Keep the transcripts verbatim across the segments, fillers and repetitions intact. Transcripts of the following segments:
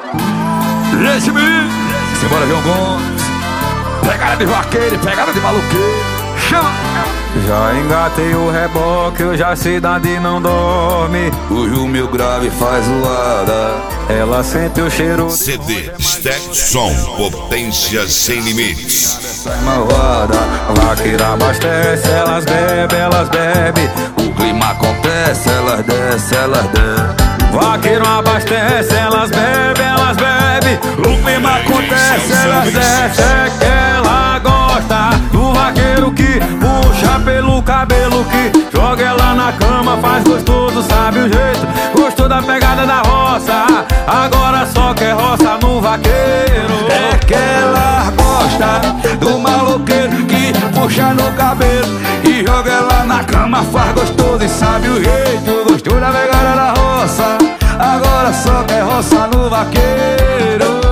Esse menino, simbora João Gomes. Pegada de vaqueiro, pegada de maluqueiro. Chama! Já engatei o reboque, hoje a cidade não dorme. Hoje o meu grave faz zoada. Ela sente o cheiro. C D Stack Som, potência sem limites. Sai malvada, vaqueira abastece, elas bebem, elas bebem. O clima acontece, elas descem, elas descem. Vaqueiro abastece, elas bebem, elas bebem. O clima acontece, elas descem. É que ela gosta do vaqueiro que puxa pelo cabelo, que joga ela na cama, faz gostoso, sabe o jeito. Gostou da pegada da roça, agora só quer roça no vaqueiro. É que ela gosta do maloqueiro que puxa no cabelo e joga ela na cama, faz gostoso e sabe o jeito. Gostou da pegada da roça, agora só quer roça no vaqueiro.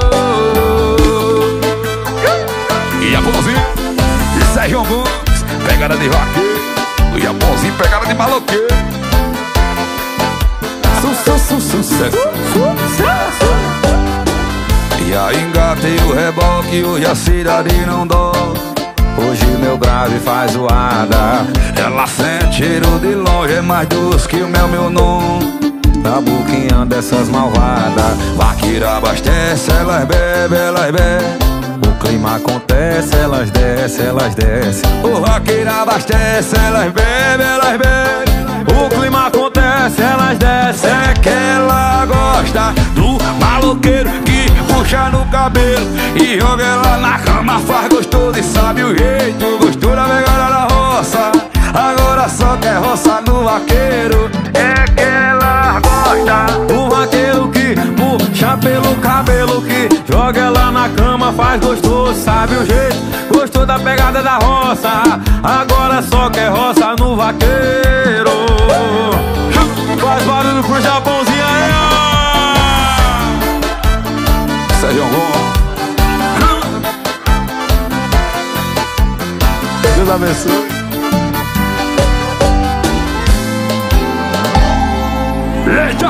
E a Bonzinho, e Sérgio Gomes, pegada de vaqueiro. E a Bonzinho, pegada de maloqueiro. Sucesso, sucesso, sucesso. E aí engatei o reboque, hoje a cidade não dorme. Hoje meu grave faz zoada. Ela sente cheiro de longe, é mais doce que o mel, meu nome. Na boquinha dessas malvadas, vaqueira abastece, elas bebem, elas bebem. O clima acontece, elas descem, elas descem. O vaqueira abastece, elas bebem, elas bebem. O clima acontece, elas descem. É que ela gosta do maloqueiro que puxa no cabelo e joga ela na cama, faz gostoso e sabe o jeito. Gostou da pegada da roça, agora só quer roça no vaqueiro. É que ela gosta do vaqueiro que puxa pelo cabelo, que joga ela na cama, faz gostoso, sabe o jeito. Gostou da pegada da roça, agora só quer roça no vaqueiro. Faz barulho pro Japãozinho aí, ó. Sérgio Gomes. Deus abençoe. Eita!